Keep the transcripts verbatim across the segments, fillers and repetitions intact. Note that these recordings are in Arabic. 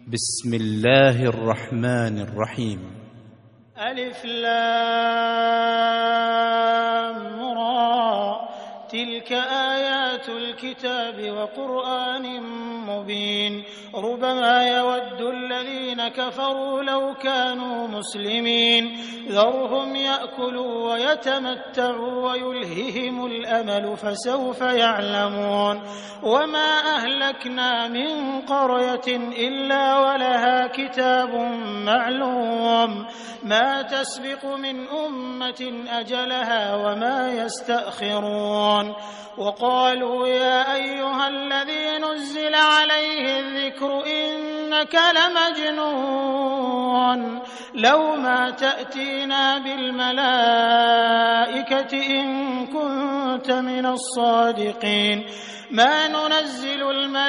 بسم الله الرحمن الرحيم. ألف لام را، تلك آيات الكتاب وقرآن مبين. ربما يود الذين كفروا لو كانوا مسلمين، ذرهم يأكلوا ويتمتعوا ويلههم الأمل فسوف يعلمون. وما أهلكنا من قرية إلا ولها كتاب معلوم، ما تسبق من أمة أجلها وما يستأخرون. وقالوا يا أيها الذي نزل عليه الذكر إنك لمجنون، لو ما تأتينا بالملائكة إن كنت من الصادقين. ما ننزل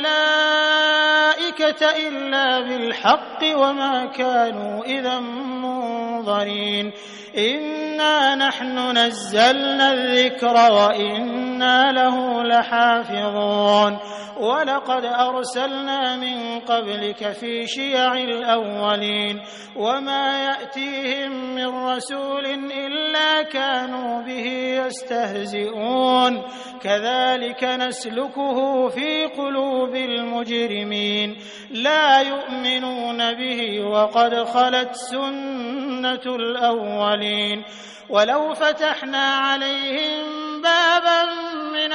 الملائكة إلا بالحق وما كانوا إذا منظرين. إنا نحن نزلنا الذكر وإنا له لحافظون. ولقد أرسلنا من قبلك في شيع الأولين، وما يأتيهم من رسول إلا كانوا به يستهزئون. كذلك نسلكه في قلوب المجرمين، لا يؤمنون به وقد خلت سنة الأولين. ولو فتحنا عليهم بابا من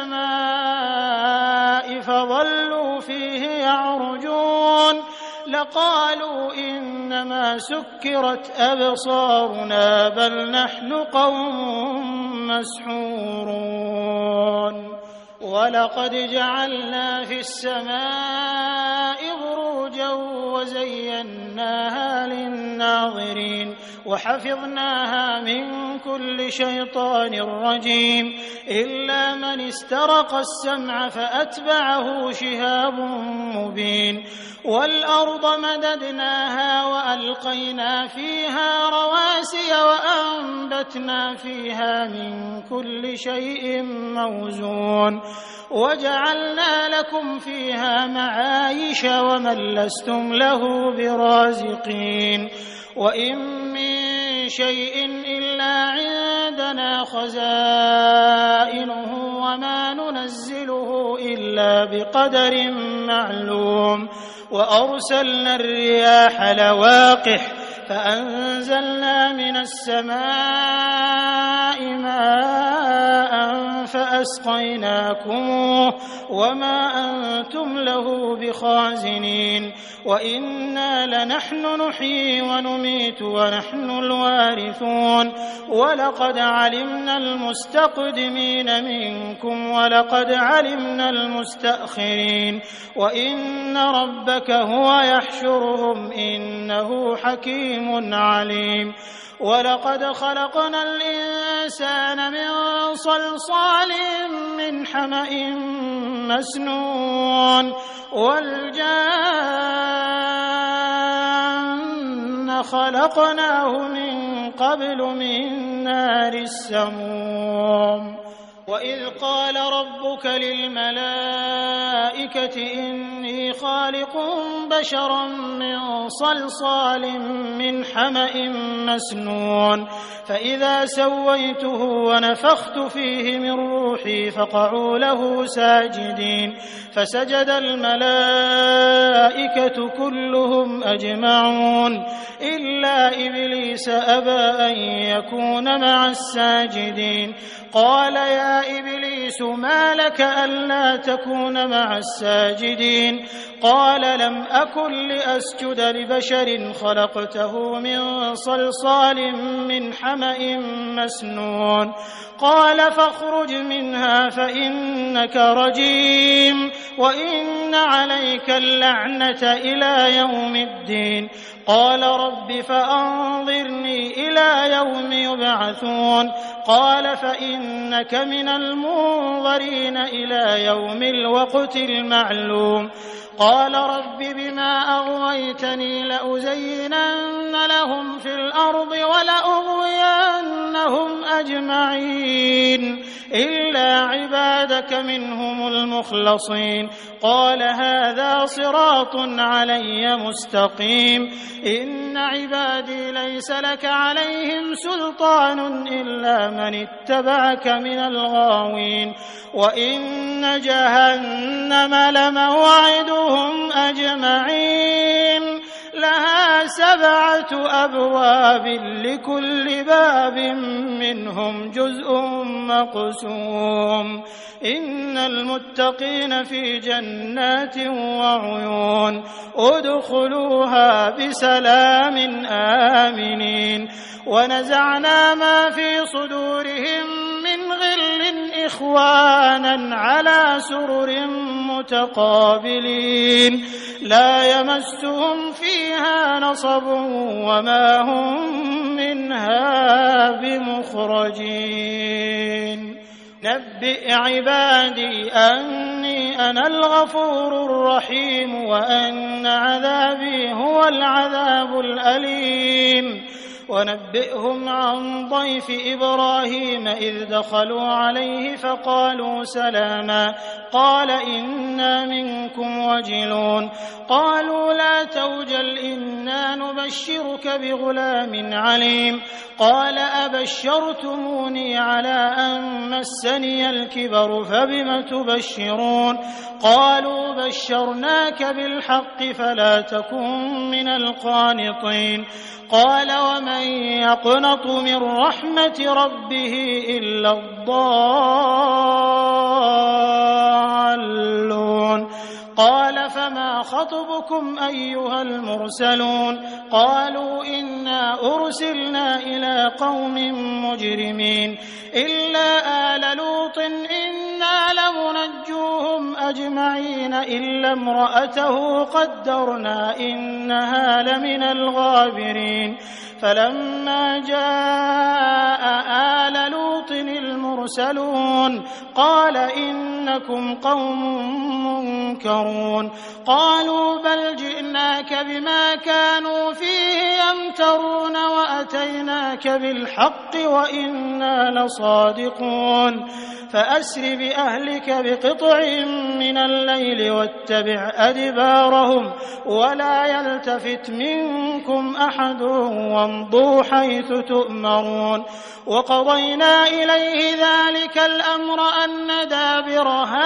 السماء فظلوا فيه يعرجون لقالوا إنما سكرت أبصارنا بل نحن قوم مسحورون. ولقد جعلنا في السماء بروجا وزيناها للناظرين وحفظناها من كل شيطان رجيم إلا من استرق السمع فأتبعه شهاب مبين. والأرض مددناها وألقينا فيها رواسي وأنبتنا فيها من كل شيء موزون وجعلنا لكم فيها معايش ومن لستم له برازقين. وإن من شيء إلا عندنا خزائنه وما ننزله إلا بقدر معلوم. وأرسلنا الرياح لواقح فأنزلنا من السماء ماء فأسقيناكموه وما أنتم له بخازنين. وإنا لنحن نحيي ونميت ونحن الوارثون. ولقد علمنا المستقدمين منكم ولقد علمنا المستأخرين. وإن ربك هو يحشرهم إنه حكيم عليم. ولقد خلقنا الإنسان من صلصال من حمأ مسنون والجان خلقناه من قبل من نار السموم. وإذ قال ربك للملائكة إني خالق بشرا من صلصال من حمأ مسنون فإذا سويته ونفخت فيه من روحي فقعوا له ساجدين. فسجد الملائكة كلهم أجمعون إلا إبليس أبى أن يكون مع الساجدين. قال يا إبليس ما لك ألا تكون مع الساجدين؟ قال لم أكن لأسجد لبشر خلقته من صلصال من حمأ مسنون. قال فاخرج منها فإنك رجيم وإن عليك اللعنة إلى يوم الدين. قال رب فأنظرني إلى يوم يبعثون. قال فإنك من المنظرين إلى يوم الوقت المعلوم. قال رب بما أغويتني لأزينن لهم في الأرض ولأغوينهم أجمعين إلا عبادك منهم المخلصين قال هذا صراط علي مستقيم إن عبادي ليس لك عليهم سلطان إلا من اتبعك من الغاوين وإن جهنم لموعدهم أجمعين لها سبعة أبواب لكل باب منهم جزء مقسوم إن المتقين في جنات وعيون ادخلوها بسلام آمنين ونزعنا ما في صدورهم من غل إخوانا على سرر متقابلين لا يمسهم فيها نصب وما هم منها بمخرجين نبئ عبادي أني أنا الغفور الرحيم وأن عذابي هو العذاب الأليم ونبئهم عن ضيف إبراهيم إذ دخلوا عليه فقالوا سلاما قال إنا منكم وجلون قالوا لا توجل إنا نبشرك بغلام عليم قال أبشرتموني على أن مسني الكبر فبم تبشرون قالوا بشرناك بالحق فلا تكن من القانطين قال ومن يقنط من رحمة ربه إلا الضالون قال فما خطبكم أيها المرسلون قالوا إنا أرسلنا إلى قوم مجرمين إلا آل لوط إنا لمنجوهم أجمعين إلا امرأته قدرنا إنها لمن الغابرين فلما جاء آل لوط المرسلون قال إنكم قوم منكرون قالوا بل جئناك بما كانوا فيه يمترون وأتيناك بالحق وإنا لصادقون فأسر بأهلك بقطع من الليل واتبع أدبارهم ولا يلتفت منكم أحد وامضوا حيث تؤمرون وقضينا إليه ذلك الأمر أن دابر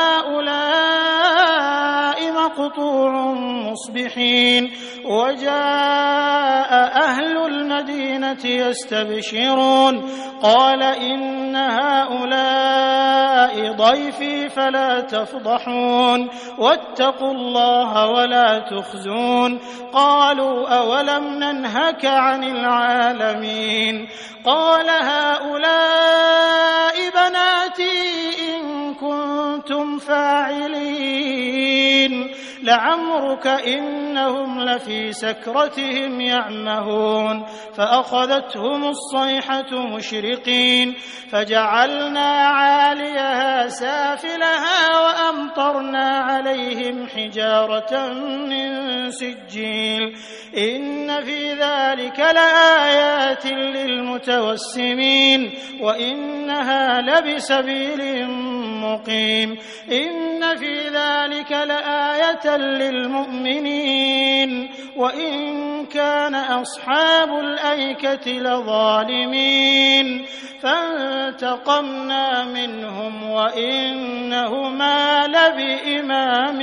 هؤلاء مقطوع مصبحين وجاء أهل المدينة يستبشرون قال إن هؤلاء ضيفي فلا تفضحون واتقوا الله ولا تخزون قالوا أولم ننهك عن العالمين قال هؤلاء بناتي إن كنتم فاعلين لعمرك إنهم لفي سكرتهم يعمهون فأخذتهم الصيحة مشرقين فجعلنا عاليها سافلها وأمطرنا عليهم حجارة من سجيل إن في ذلك لآيات للمتوسمين وإنها لبسبيل مقيم إن في ذلك لآية للمؤمنين وإن كان أصحاب الأيكة لظالمين فانتقمنا منهم وإنهما لبإمام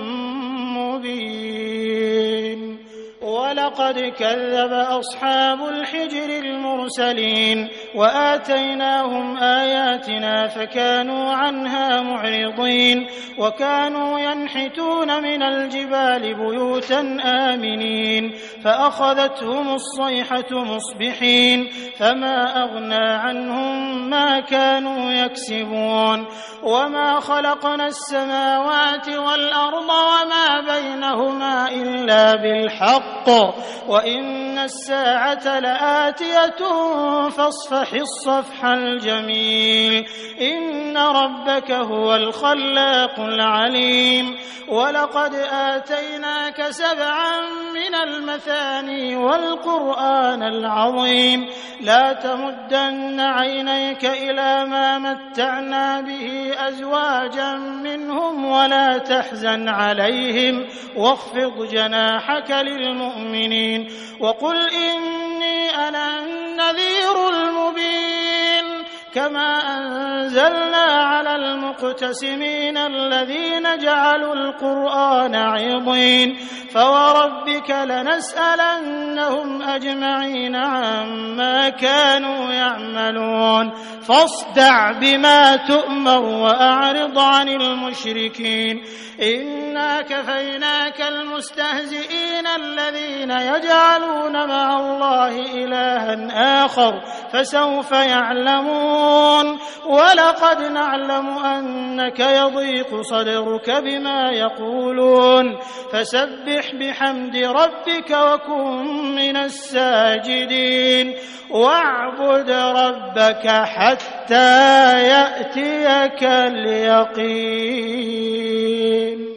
مبين ولقد كذب أصحاب الحجر المرسلين وآتيناهم آياتنا فكانوا عنها معرضين وكانوا ينحتون من الجبال بيوتا آمنين فأخذتهم الصيحة مصبحين فما أغنى عنهم ما كانوا يكسبون وما خلقنا السماوات والأرض وما بينهما إلا بالحق وإن الساعة لآتية فاصفح الصفح الجميل إن ربك هو الخلاق العليم ولقد آتيناك سبعا من المثاني والقرآن العظيم لا تمدن عينيك إلى ما متعنا به أزواجا منهم ولا تحزن عليهم واخفض جناحك للمؤمنين وقل إني أنا النذير المبين كما أنزلنا على المقتسمين الذين جعلوا القرآن عضين فوربك لنسألنهم أجمعين عما كانوا يعملون فاصدع بما تؤمر وأعرض عن المشركين إنا كفيناك المستهزئين الذين يجعلون مع الله إلها آخر فسوف يعلمون ولقد نعلم أنك يضيق صدرك بما يقولون فسبح بحمد ربك وكن من الساجدين واعبد ربك حتى يأتيك اليقين.